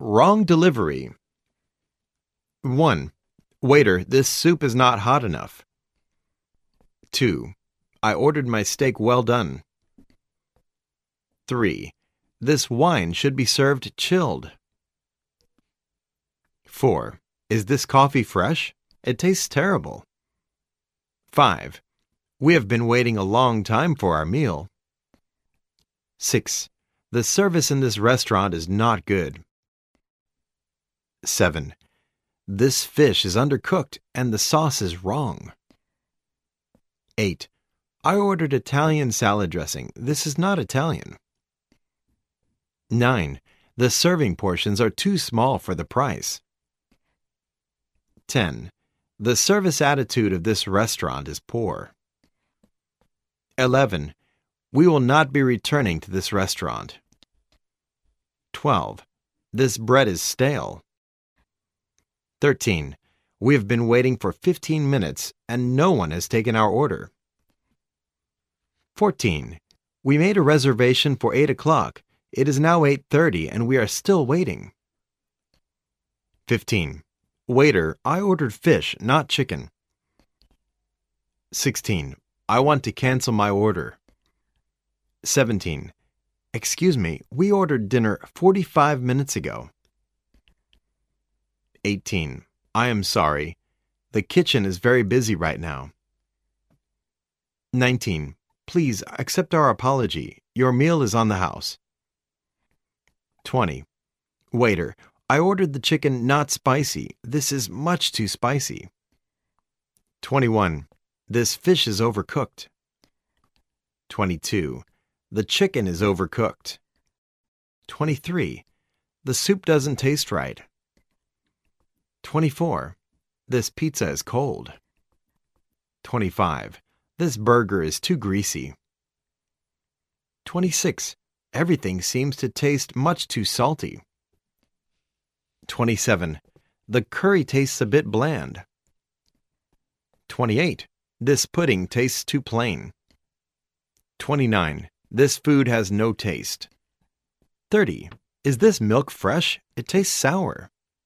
Wrong delivery. 1. Waiter, this soup is not hot enough. 2. I ordered my steak well done. 3. This wine should be served chilled. 4. Is this coffee fresh? It tastes terrible. 5. We have been waiting a long time for our meal. 6. The service in this restaurant is not good. 7. This fish is undercooked and the sauce is wrong. 8. I ordered Italian salad dressing. This is not Italian. 9. The serving portions are too small for the price. 10. The service attitude of this restaurant is poor. 11. We will not be returning to this restaurant. 12. This bread is stale. 13. We have been waiting for 15 minutes and no one has taken our order. 14. We made a reservation for 8 o'clock. It is now 8:30 and we are still waiting. 15. Waiter, I ordered fish, not chicken. 16. I want to cancel my order. 17. Excuse me, we ordered dinner 45 minutes ago. 18. I am sorry. The kitchen is very busy right now. 19. Please accept our apology. Your meal is on the house. 20. Waiter, I ordered the chicken not spicy. This is much too spicy. 21. This fish is overcooked. 22. The chicken is overcooked. 23. The soup doesn't taste right. 24. This pizza is cold. 25. This burger is too greasy. 26. Everything seems to taste much too salty. 27. The curry tastes a bit bland. 28. This pudding tastes too plain. 29. This food has no taste. 30. Is this milk fresh? It tastes sour.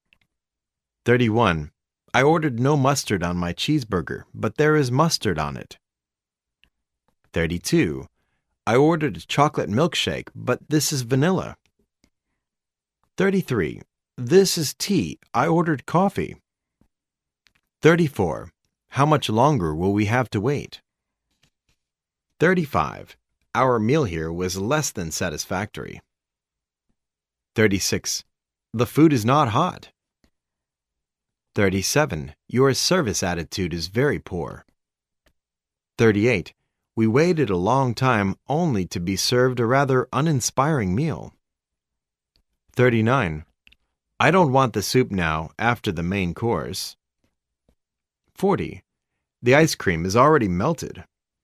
31. I ordered no mustard on my cheeseburger, but there is mustard on it. 32. I ordered a chocolate milkshake, but this is vanilla. 33. This is tea. I ordered coffee. 34. How much longer will we have to wait? 35. Our meal here was less than satisfactory. 36. The food is not hot. 37. Your service attitude is very poor. 38. We waited a long time only to be served a rather uninspiring meal. 39. I don't want the soup now after the main course. 40. The ice cream is already melted.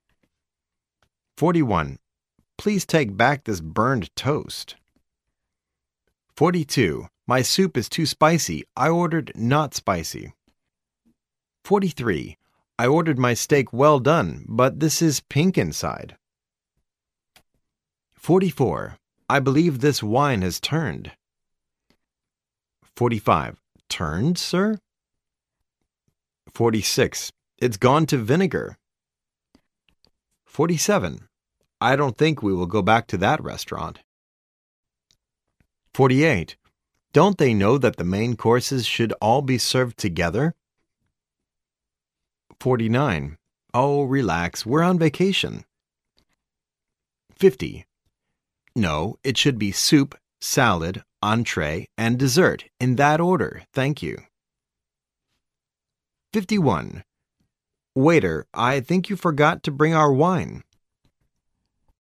41. Please take back this burned toast. 42. My soup is too spicy. I ordered not spicy. 43. I ordered my steak well done, but this is pink inside. 44. I believe this wine has turned. 45. Turned, sir? 46. It's gone to vinegar. 47. I don't think we will go back to that restaurant. 48. Don't they know that the main courses should all be served together? 49. Oh, relax, we're on vacation. 50. No, it should be soup, salad, entree, and dessert, in that order, thank you. 51. Waiter, I think you forgot to bring our wine.